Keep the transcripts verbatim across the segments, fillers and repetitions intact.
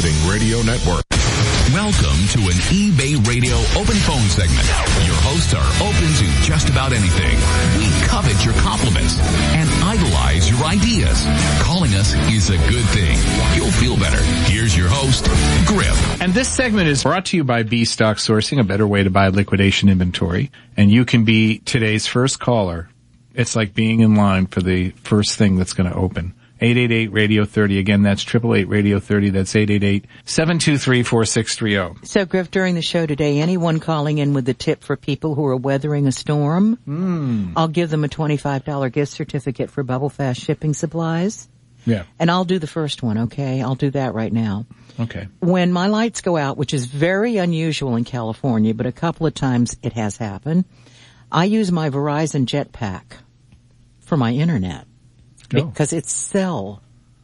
Marketing Radio Network. Welcome to an eBay Radio open phone segment. Your hosts are open to just about anything. We covet your compliments and idolize your ideas. Calling us is a good thing. You'll feel better. Here's your host, Griff. And this segment is brought to you by B-Stock Sourcing, a better way to buy liquidation inventory. And you can be today's first caller. It's like being in line for the first thing that's going to open. eight eight eight radio thirty. Again, that's eight eight eight radio thirty. That's eight eight eight, seven two three, four six three zero. So, Griff, during the show today, anyone calling in with a tip for people who are weathering a storm, mm. I'll give them a twenty-five dollars gift certificate for Bubble Fast shipping supplies. Yeah. And I'll do the first one, okay? I'll do that right now. Okay. When my lights go out, which is very unusual in California, but a couple of times it has happened, I use my Verizon Jetpack for my internet. Oh. Because it's cell,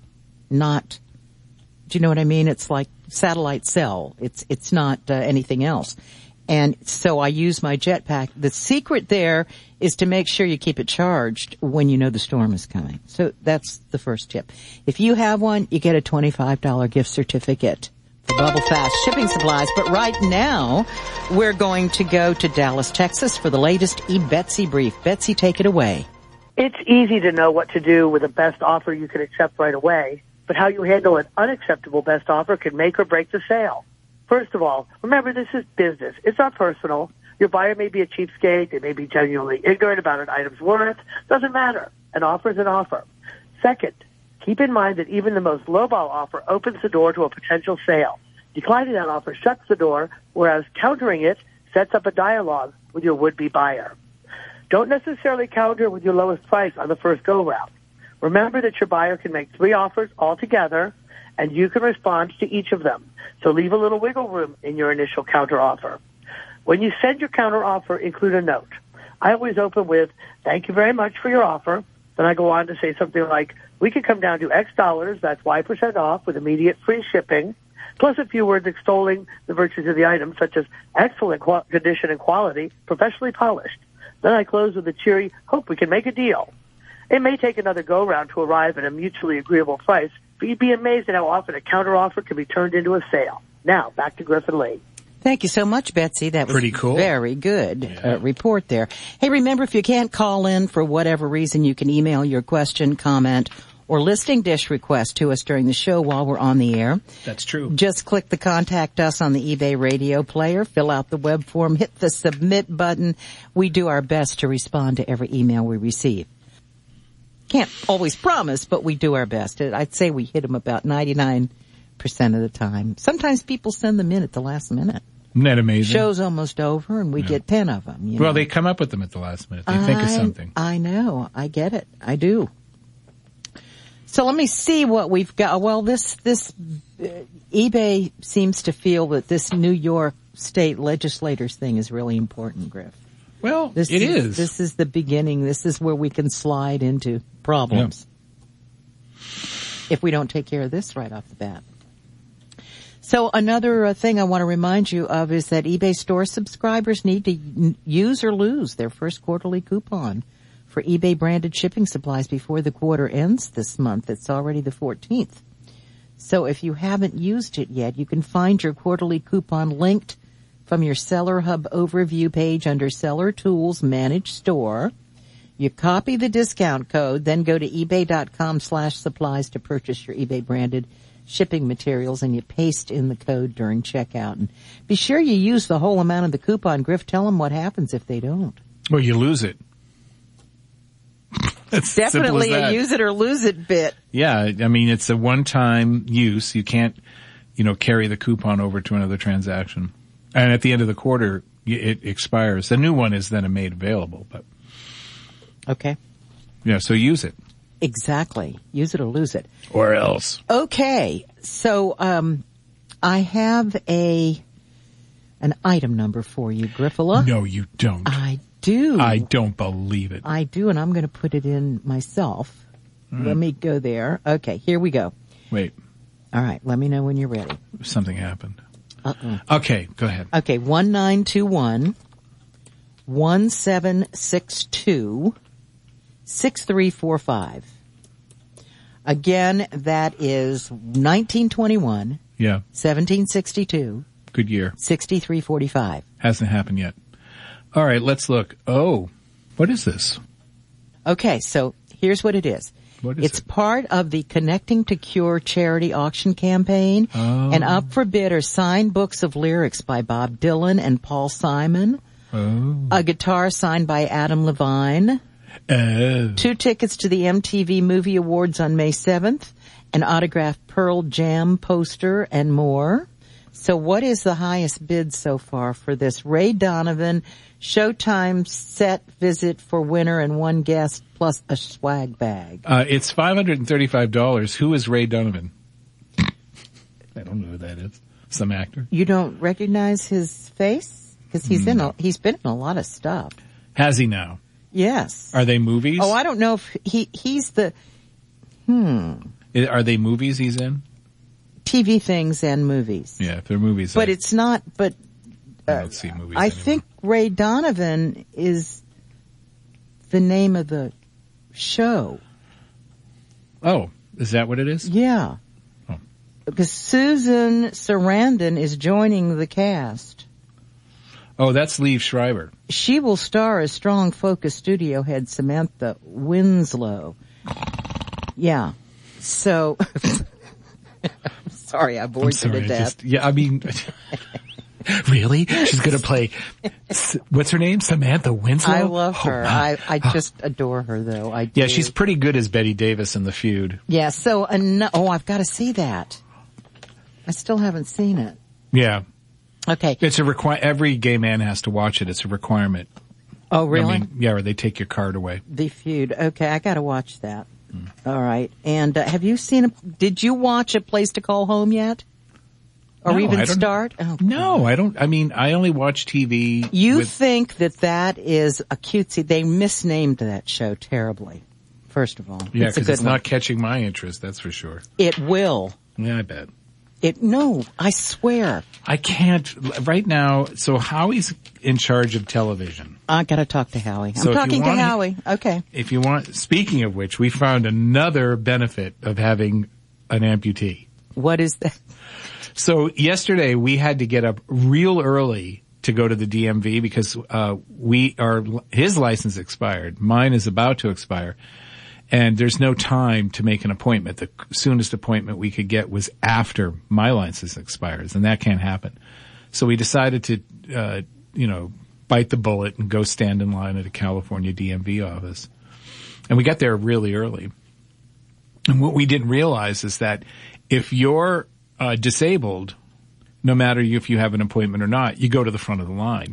not, do you know what I mean? It's like satellite cell. It's, it's not uh, anything else. And so I use my Jetpack. The secret there is to make sure you keep it charged when you know the storm is coming. So that's the first tip. If you have one, you get a twenty-five dollars gift certificate for Bubble Fast shipping supplies. But right now, we're going to go to Dallas, Texas for the latest eBetsy brief. Betsy, take it away. It's easy to know what to do with a best offer you can accept right away, but how you handle an unacceptable best offer can make or break the sale. First of all, remember this is business. It's not personal. Your buyer may be a cheapskate. They may be genuinely ignorant about an item's worth. Doesn't matter. An offer is an offer. Second, keep in mind that even the most lowball offer opens the door to a potential sale. Declining that offer shuts the door, whereas countering it sets up a dialogue with your would-be buyer. Don't necessarily counter with your lowest price on the first go-round. Remember that your buyer can make three offers altogether, and you can respond to each of them. So leave a little wiggle room in your initial counter offer. When you send your counter offer, include a note. I always open with, thank you very much for your offer. Then I go on to say something like, we can come down to X dollars, that's Y percent off with immediate free shipping, plus a few words extolling the virtues of the item, such as excellent qual- condition and quality, professionally polished. Then I close with a cheery, hope we can make a deal. It may take another go-round to arrive at a mutually agreeable price, but you'd be amazed at how often a counteroffer can be turned into a sale. Now, back to Griffin Lee. Thank you so much, Betsy. That was pretty cool. Very good yeah. uh, report there. Hey, remember, if you can't call in for whatever reason, you can email your question, comment, or listing dish request to us during the show while we're on the air. That's true. Just click the Contact Us on the eBay radio player, fill out the web form, hit the Submit button. We do our best to respond to every email we receive. Can't always promise, but we do our best. I'd say we hit them about ninety-nine percent of the time. Sometimes people send them in at the last minute. Isn't that amazing? Show's almost over and we yeah. get ten of them. You well, know? They come up with them at the last minute. They I, think of something. I know. I get it. I do. So let me see what we've got. Well, this, this, uh, eBay seems to feel that this New York state legislators thing is really important, Griff. Well, this it is, is. This is the beginning. This is where we can slide into problems. Yeah. If we don't take care of this right off the bat. So another uh, thing I want to remind you of is that eBay store subscribers need to n- use or lose their first quarterly coupon for eBay branded shipping supplies before the quarter ends this month. It's already the fourteenth. So if you haven't used it yet, you can find your quarterly coupon linked from your Seller Hub overview page under Seller Tools Manage Store. You copy the discount code, then go to ebay.com slash supplies to purchase your eBay branded shipping materials, and you paste in the code during checkout. And be sure you use the whole amount of the coupon. Griff, tell them what happens if they don't. Well, you lose it. It's definitely a use it or lose it bit. Yeah, I mean, it's a one-time use. You can't, you know, carry the coupon over to another transaction. And at the end of the quarter, it expires. The new one is then made available, but. Okay. Yeah, so use it. Exactly. Use it or lose it. Or else. Okay. So, um, I have a, an item number for you, Griffala. No, you don't. I do. I don't believe it. I do, and I'm going to put it in myself. Mm. Let me go there. Okay, here we go. Wait. All right, let me know when you're ready. Something happened. Uh-uh. Okay, go ahead. Okay, one nine two one, one seven six two, six three four five. Again, that is nineteen twenty-one Yeah. seventeen sixty-two, Good year. sixty-three forty-five. Hasn't happened yet. All right, let's look. Oh, what is this? Okay, so here's what it is. What is it's it? part of the Connecting to Cure charity auction campaign. Oh. And up for bid are signed books of lyrics by Bob Dylan and Paul Simon. Oh. A guitar signed by Adam Levine. Oh. Two tickets to the M T V Movie Awards on May seventh. An autographed Pearl Jam poster and more. So what is the highest bid so far for this? Ray Donovan Showtime set visit for winner and one guest plus a swag bag. Uh, it's five hundred thirty-five dollars. Who is Ray Donovan? I don't know who that is. Some actor. You don't recognize his face? Because he's in a, he's been in a lot of stuff. Has he now? Yes. Are they movies? Oh, I don't know if he, he's the, hmm, I- Are they movies he's in? T V things and movies. Yeah, if they're movies. But I, it's not, but I uh, don't see movies I anymore. think Ray Donovan is the name of the show. Oh, is that what it is? Yeah. Oh. Because Susan Sarandon is joining the cast. Oh, that's Liev Schreiber. She will star as strong focus studio head Samantha Winslow. Yeah. So, sorry, I bored I'm you sorry, to I death. just, yeah, I mean, really? She's gonna play, what's her name? Samantha Winslow? I love Oh, her. wow. I, I just adore her though. I do. Yeah, she's pretty good as Betty Davis in The Feud. Yeah, so, an- oh, I've got to see that. I still haven't seen it. Yeah. Okay. It's a require, every gay man has to watch it. It's a requirement. Oh, really? I mean, yeah, or they take your card away. The Feud. Okay, I got to watch that. Mm. All right. And uh, have you seen a, did you watch A Place to Call Home yet? Or No, even I don't- start? Oh, No, I don't, I mean, I only watch T V. You with, think that that is a cutesy. They misnamed that show terribly, first of all. yeah, it's a because good it's one. not catching my interest, that's for sure. It will. Yeah, I bet. It, no, I swear. I can't, right now, so Howie's in charge of television. I gotta talk to Howie. So I'm if you talking to want- Howie. Okay. If you want, speaking of which, we found another benefit of having an amputee. What is that? So yesterday we had to get up real early to go to the D M V because, uh, we are, his license expired. Mine is about to expire. And there's no time to make an appointment. The soonest appointment we could get was after my license expires, and that can't happen. So we decided to, uh, you know, bite the bullet and go stand in line at a California D M V office. And we got there really early. And what we didn't realize is that if you're uh, disabled, no matter if you have an appointment or not, you go to the front of the line.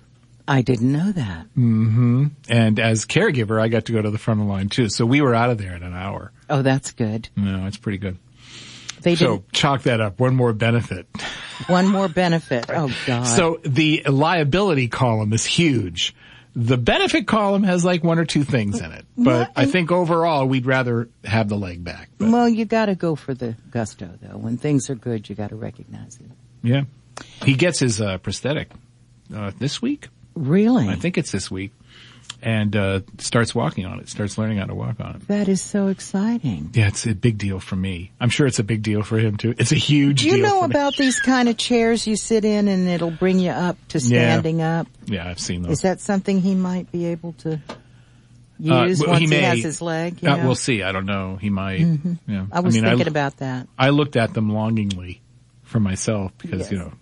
I didn't know that. Mm-hmm. And as caregiver, I got to go to the front of the line too. So we were out of there in an hour. Oh, that's good. No, it's pretty good. They So did chalk that up. One more benefit. one more benefit. Oh God. So the liability column is huge. The benefit column has like one or two things in it. But What? I think overall we'd rather have the leg back. But, well, you gotta go for the gusto though. When things are good, you gotta recognize it. yeah. He gets his uh, prosthetic uh, this week. Really? I think it's this week. And uh starts walking on it, starts learning how to walk on it. That is so exciting. Yeah, it's a big deal for me. I'm sure it's a big deal for him too. It's a huge Do you deal know for me. about these kind of chairs you sit in and it'll bring you up to standing up? Yeah, I've seen those. Is that something he might be able to Uh, use well, once he he, may. has his leg? You Uh, know? we'll see. I don't know. He might. Yeah. I was mean, thinking I, about that. I looked at them longingly for myself because, Yes. you know,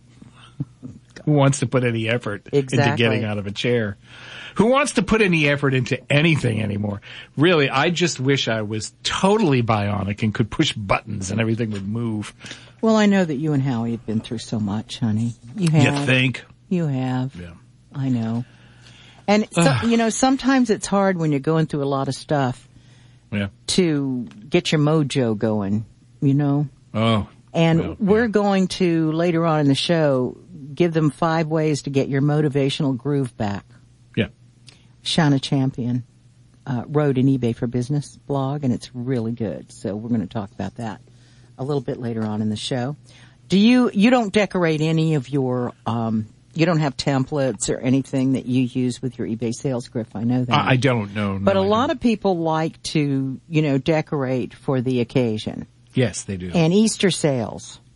who wants to put any effort into Exactly. getting out of a chair? Who wants to put any effort into anything anymore? Really, I just wish I was totally bionic and could push buttons and everything would move. Well, I know that you and Howie have been through so much, honey. You have. You think? You have. Yeah. I know. And, so, you know, sometimes it's hard when you're going through a lot of stuff Yeah. to get your mojo going, you know? Oh. And well, we're yeah. going to, later on in the show, give them five ways to get your motivational groove back. Yeah. Shauna Champion uh, wrote an eBay for Business blog, and it's really good. So we're going to talk about that a little bit later on in the show. Do you, you don't decorate any of your, um, you don't have templates or anything that you use with your eBay sales, Griff? I know that. I, I don't know. But no, a I lot don't. of people like to, you know, decorate for the occasion. Yes, they do. And Easter sales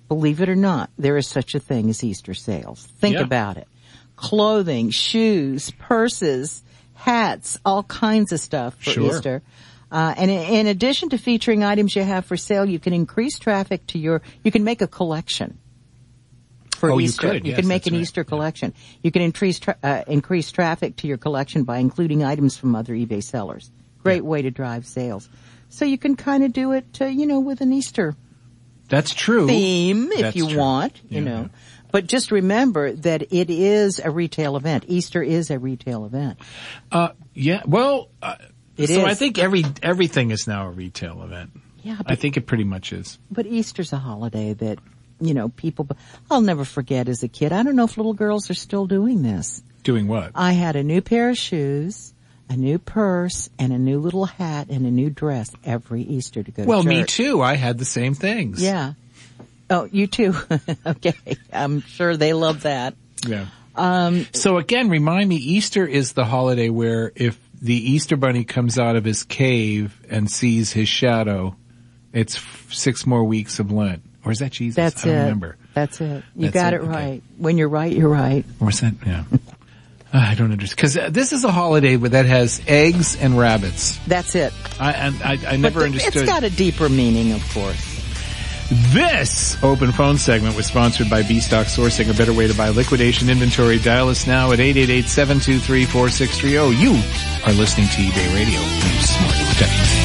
believe it or not, there is such a thing as Easter sales. Think Yeah. about it. Clothing, shoes, purses, hats, all kinds of stuff for Sure. Easter. Uh, and in, in addition to featuring items you have for sale, you can increase traffic to your, you can make a collection for Oh, you Easter. could. You Yes, can make that's an right. Easter collection. You can increase, tra- uh, increase traffic to your collection by including items from other eBay sellers. Great way to drive sales. So you can kind of do it, uh, you know, with an Easter That's true. theme if That's you true. want, you Yeah, know. yeah. But just remember that it is a retail event. Easter is a retail event. Uh, yeah. Well, uh, It so is. I think every everything is now a retail event. Yeah, I but, think it pretty much is. but Easter's a holiday that, you know, people, I'll never forget as a kid. I don't know if little girls are still doing this. Doing what? I had a new pair of shoes, a new purse, and a new little hat and a new dress every Easter to go Well, to church. me too. I had the same things. Yeah. Oh, you too. Okay. I'm sure they love that. Yeah. Um, so again, remind me, Easter is the holiday where if the Easter bunny comes out of his cave and sees his shadow, it's f- six more weeks of Lent. Or is that Jesus? That's I don't it. remember. That's it. You That's got it, it, okay. right. When you're right, you're right. Or is that, yeah. Uh, I don't understand. Cause uh, this is a holiday that has eggs and rabbits. That's it. I, and I, I never but the, understood. It's got a deeper meaning, of course. This open phone segment was sponsored by B-Stock Sourcing, a better way to buy liquidation inventory. Dial us now at eight eight eight, seven two three, four six three zero. You are listening to eBay Radio. You smart detective.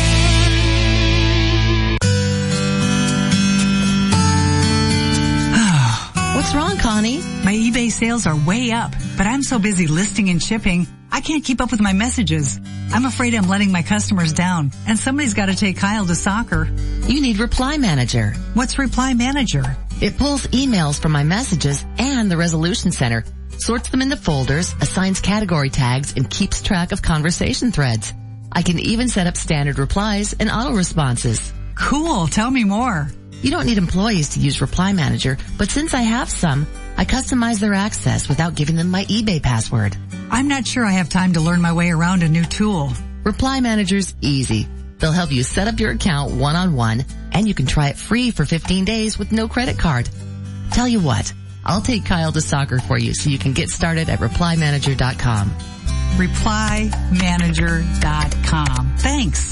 What's wrong, Connie? My eBay sales are way up, but I'm so busy listing and shipping, I can't keep up with my messages. I'm afraid I'm letting my customers down, and somebody's got to take Kyle to soccer. You need Reply Manager. What's Reply Manager? It pulls emails from my messages and the Resolution Center, sorts them into folders, assigns category tags, and keeps track of conversation threads. I can even set up standard replies and auto responses. Cool, tell me more. You don't need employees to use Reply Manager, but since I have some, I customize their access without giving them my eBay password. I'm not sure I have time to learn my way around a new tool. Reply Manager's easy. They'll help you set up your account one-on-one, and you can try it free for fifteen days with no credit card. Tell you what, I'll take Kyle to soccer for you so you can get started at reply manager dot com. reply manager dot com. Thanks.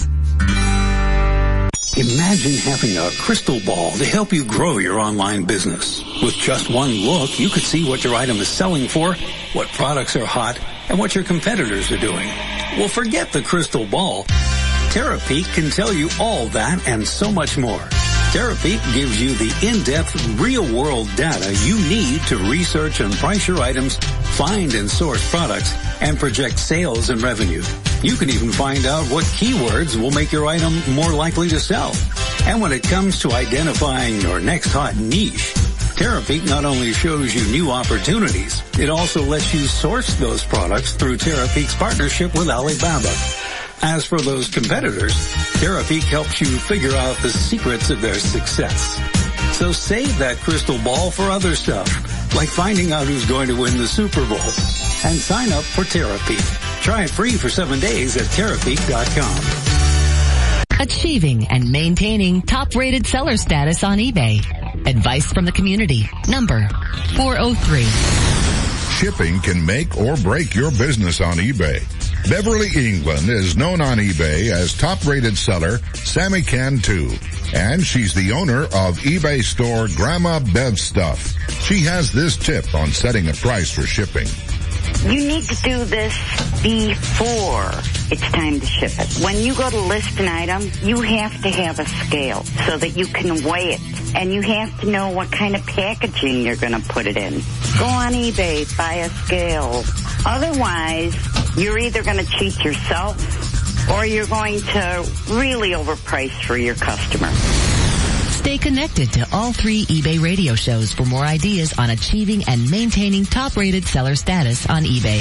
Imagine having a crystal ball to help you grow your online business. With just one look, you could see what your item is selling for, what products are hot, and what your competitors are doing. Well, forget the crystal ball. Terapeak can tell you all that and so much more. Terapeak gives you the in-depth, real-world data you need to research and price your items, find and source products, and project sales and revenue. You can even find out what keywords will make your item more likely to sell. And when it comes to identifying your next hot niche, Terapeak not only shows you new opportunities, it also lets you source those products through Terapeak's partnership with Alibaba. As for those competitors, Terapeak helps you figure out the secrets of their success. So save that crystal ball for other stuff, like finding out who's going to win the Super Bowl. And sign up for Terapeak. Try it free for seven days at Terapeak dot com. Achieving and maintaining top-rated seller status on eBay. Advice from the community. Number four oh three. Shipping can make or break your business on eBay. Beverly England is known on eBay as top-rated seller Sammy Cantu, and she's the owner of eBay store Grandma Bev Stuff. She has this tip on setting a price for shipping. You need to do this before it's time to ship it. When you go to list an item, you have to have a scale so that you can weigh it. And you have to know what kind of packaging you're going to put it in. Go on eBay, buy a scale. Otherwise, you're either going to cheat yourself or you're going to really overprice for your customer. Stay connected to all three eBay radio shows for more ideas on achieving and maintaining top-rated seller status on eBay.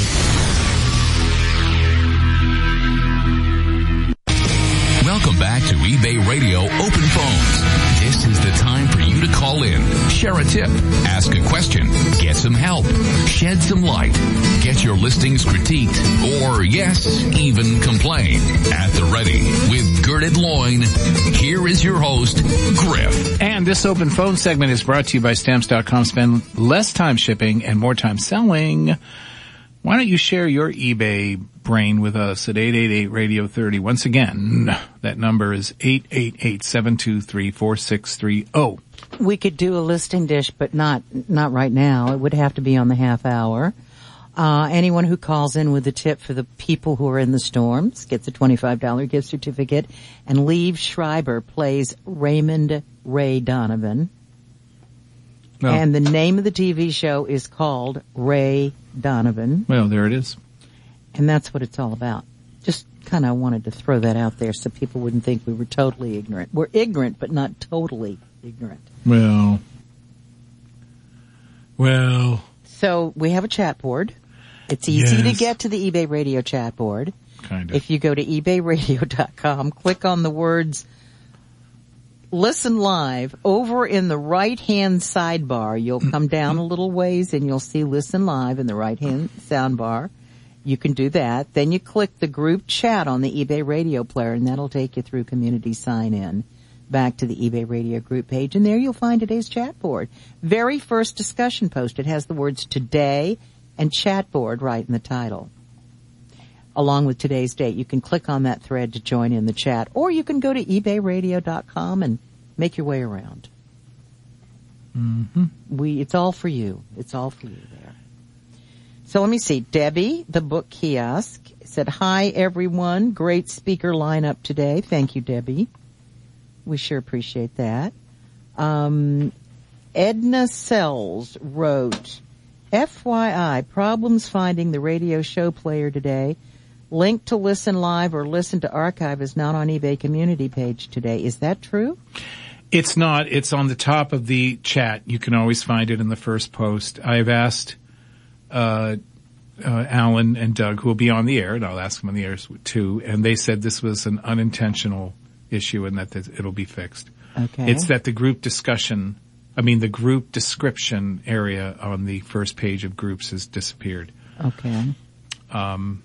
Welcome back to eBay Radio Open Phones. This is the time for you to call in, share a tip, ask a question, get some help, shed some light, get your listings critiqued, or yes, even complain. At the ready with Gert padded loin. Here is your host, Griff. And this open phone segment is brought to you by Stamps dot com. Spend less time shipping and more time selling. Why don't you share your eBay brain with us at eight eight eight radio thirty. Once again, that number is eight eight eight, seven two three, four six three zero. We could do a listing dish, but not not right now. It would have to be on the half hour. Uh, anyone who calls in with a tip for the people who are in the storms gets a twenty-five dollars gift certificate. And Liev Schreiber plays Raymond Ray Donovan. No. And the name of the T V show is called Ray Donovan. Well, there it is. And that's what it's all about. Just kind of wanted to throw that out there so people wouldn't think we were totally ignorant. We're ignorant, but not totally ignorant. Well. Well. So we have a chat board. It's easy Yes. to get to the eBay Radio chat board. Kind of. If you go to ebay radio dot com, click on the words Listen Live. Over in the right-hand sidebar, you'll come down a little ways and you'll see Listen Live in the right-hand soundbar. You can do that. Then you click the group chat on the eBay Radio player, and that'll take you through community sign-in back to the eBay Radio group page, and there you'll find today's chat board. Very first discussion post. It has the words today and chat board right in the title, along with today's date. You can click on that thread to join in the chat, or you can go to ebay radio dot com and make your way around. Mm-hmm. We, it's all for you. It's all for you there. So let me see. Debbie, the book kiosk, said, hi everyone. Great speaker lineup today. Thank you, Debbie. We sure appreciate that. Um, Edna Sells wrote, F Y I, problems finding the radio show player today. Link to listen live or listen to archive is not on eBay community page today. Is that true? It's not. It's on the top of the chat. You can always find it in the first post. I've asked uh, uh Alan and Doug, who will be on the air, and I'll ask them on the air too, and they said this was an unintentional issue and that it'll be fixed. Okay. It's that the group discussion, I mean the group description area on the first page of groups has disappeared. Okay. Um,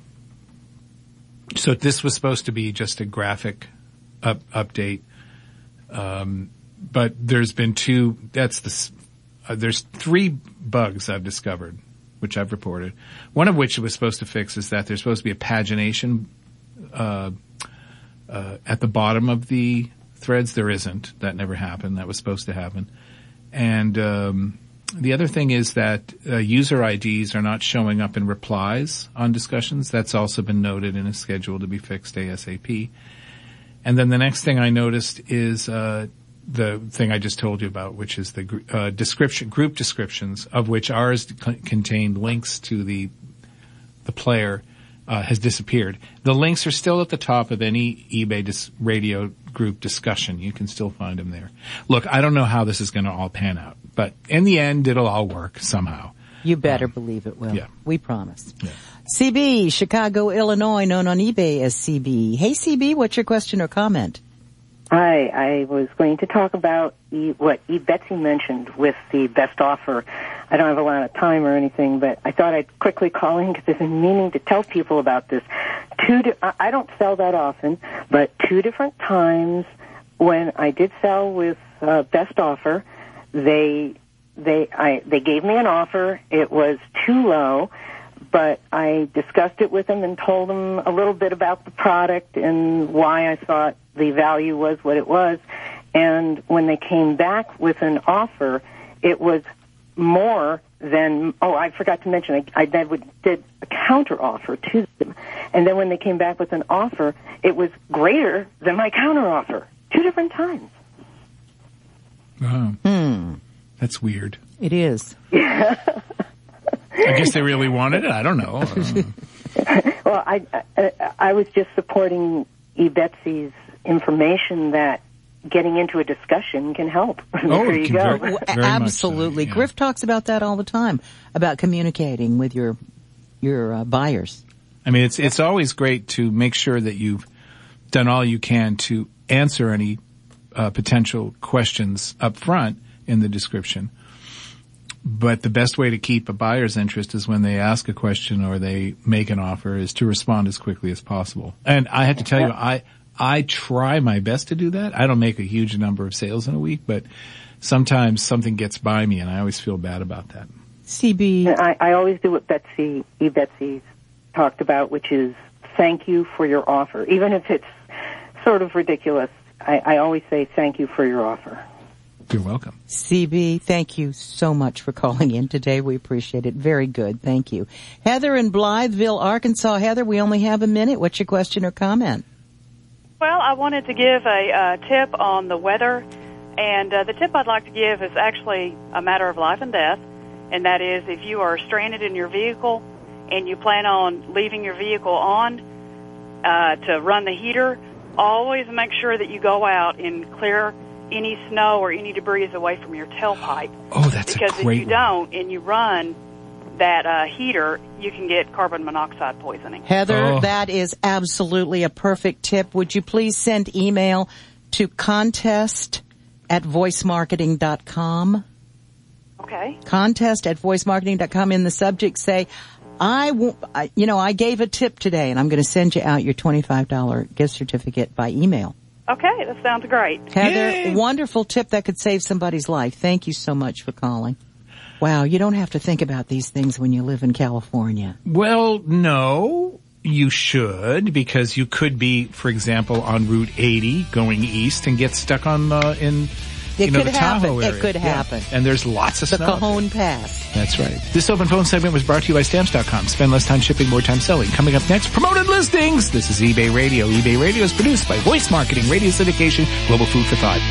so this was supposed to be just a graphic up, update. Um, but there's been two, that's the, uh, there's three bugs I've discovered, which I've reported. One of which it was supposed to fix is that there's supposed to be a pagination, uh, uh, at the bottom of the threads. There isn't. That never happened. That was supposed to happen. And, um, the other thing is that uh, user I Ds are not showing up in replies on discussions. That's also been noted and is scheduled to be fixed ASAP. And then the next thing I noticed is uh the thing I just told you about, which is the uh, description group descriptions, of which ours c- contained links to the the player, uh, has disappeared. The links are still at the top of any eBay dis- radio group discussion. You can still find them there. Look, I don't know how this is going to all pan out, but in the end, it'll all work somehow. You better um, believe it will. Yeah. We promise. Yeah. C B, Chicago, Illinois, known on eBay as C B. Hey, C B, what's your question or comment? Hi, I was going to talk about e, what E. Betsy mentioned with the best offer. I don't have a lot of time or anything, but I thought I'd quickly call in because I've been meaning to tell people about this. Two, di- I don't sell that often, but two different times when I did sell with uh, best offer, they they I they gave me an offer. It was too low, but I discussed it with them and told them a little bit about the product and why I thought the value was what it was. And when they came back with an offer, it was more than, oh, I forgot to mention, I, I did a counter offer to them. And then when they came back with an offer, it was greater than my counter offer. Two different times. Oh. Hmm. That's weird. It is. Yeah. I guess they really wanted it. I don't know. Uh, well, I, I I was just supporting E. Betsy's information that getting into a discussion can help. Oh, there you go. Very, very Absolutely. much so, yeah. Griff talks about that all the time, about communicating with your your uh, buyers. I mean, it's it's always great to make sure that you've done all you can to answer any uh, potential questions up front in the description. But the best way to keep a buyer's interest is when they ask a question or they make an offer is to respond as quickly as possible. And I have to tell you, I, I try my best to do that. I don't make a huge number of sales in a week, but sometimes something gets by me, and I always feel bad about that. C B. I, I always do what Betsy, E. Betsy talked about, which is thank you for your offer. Even if it's sort of ridiculous, I, I always say thank you for your offer. You're welcome. C B, thank you so much for calling in today. We appreciate it. Very good. Thank you. Heather in Blytheville, Arkansas. Heather, we only have a minute. What's your question or comment? Well, I wanted to give a uh, tip on the weather, and uh, the tip I'd like to give is actually a matter of life and death, and that is if you are stranded in your vehicle and you plan on leaving your vehicle on uh, to run the heater, always make sure that you go out and clear any snow or any debris away from your tailpipe. Oh, that's because a great if you don't and you run that uh, heater, you can get carbon monoxide poisoning. Heather, oh. that is absolutely a perfect tip. Would you please send email to contest at voice marketing dot com? Okay. Contest at voice marketing dot com. In the subject, say, I, w- I, you know, I gave a tip today, and I'm going to send you out your twenty-five dollars gift certificate by email. Okay, that sounds great. Heather, Yay. Wonderful tip that could save somebody's life. Thank you so much for calling. Wow, you don't have to think about these things when you live in California. Well, no, you should, because you could be, for example, on Route eighty going east and get stuck on uh, in It you know, could the happen. Tahoe area. It could Yeah. happen. And there's lots of The snow. Cajon Pass. That's right. This open phone segment was brought to you by Stamps dot com. Spend less time shipping, more time selling. Coming up next, promoted listings. This is eBay Radio. eBay Radio is produced by Voice Marketing, Radio Syndication, Global Food for Thought.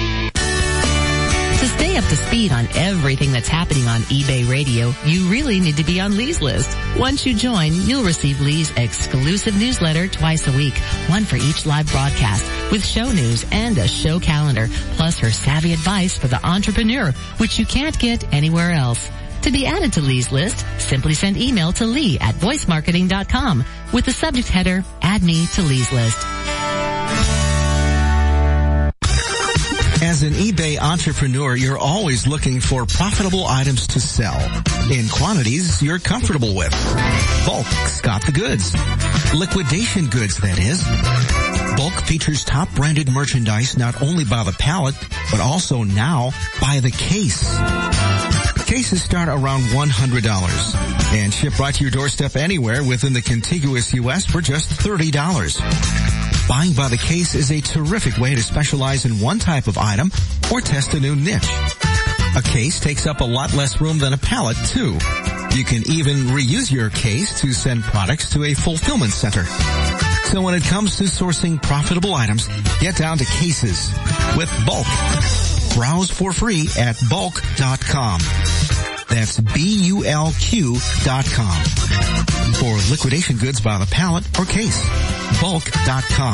To stay up to speed on everything that's happening on eBay Radio, you really need to be on Lee's list. Once you join, you'll receive Lee's exclusive newsletter twice a week, one for each live broadcast, with show news and a show calendar, plus her savvy advice for the entrepreneur, which you can't get anywhere else. To be added to Lee's list, simply send email to Lee at voice marketing dot com with the subject header, Add Me to Lee's List. As an eBay entrepreneur, you're always looking for profitable items to sell in quantities you're comfortable with. Bulk's got the goods. Liquidation goods, that is. Bulk features top branded merchandise not only by the pallet, but also now by the case. Cases start around one hundred dollars and ship right to your doorstep anywhere within the contiguous U S for just thirty dollars. Buying by the case is a terrific way to specialize in one type of item or test a new niche. A case takes up a lot less room than a pallet, too. You can even reuse your case to send products to a fulfillment center. So when it comes to sourcing profitable items, get down to cases with Bulk. Browse for free at bulk dot com. That's B U L Q dot com. For liquidation goods by the pallet or case. bulk dot com.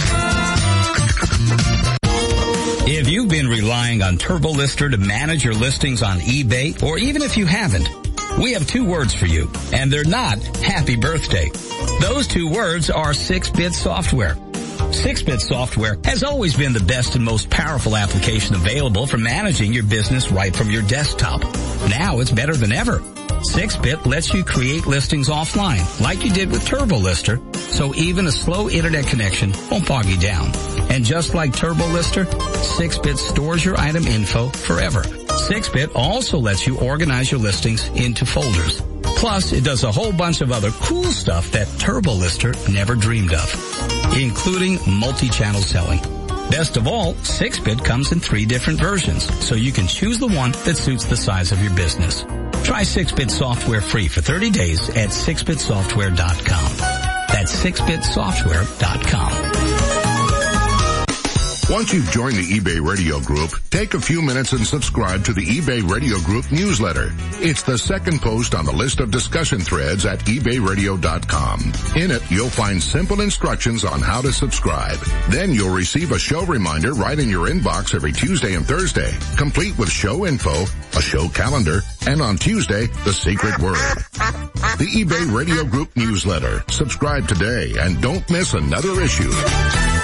If you've been relying on TurboLister to manage your listings on eBay, or even if you haven't, we have two words for you, and they're not happy birthday. Those two words are six bit software. six bit software has always been the best and most powerful application available for managing your business right from your desktop. Now it's better than ever. six bit lets you create listings offline, like you did with TurboLister, so even a slow internet connection won't bog you down. And just like TurboLister, six bit stores your item info forever. six bit also lets you organize your listings into folders. Plus, it does a whole bunch of other cool stuff that TurboLister never dreamed of, including multi-channel selling. Best of all, six bit comes in three different versions, so you can choose the one that suits the size of your business. Try six bit software free for thirty days at six bit software dot com. That's six bit software dot com. Once you've joined the eBay Radio Group, take a few minutes and subscribe to the eBay Radio Group newsletter. It's the second post on the list of discussion threads at ebay radio dot com. In it, you'll find simple instructions on how to subscribe. Then you'll receive a show reminder right in your inbox every Tuesday and Thursday, complete with show info, a show calendar, and on Tuesday, the secret word. The eBay Radio Group newsletter. Subscribe today and don't miss another issue.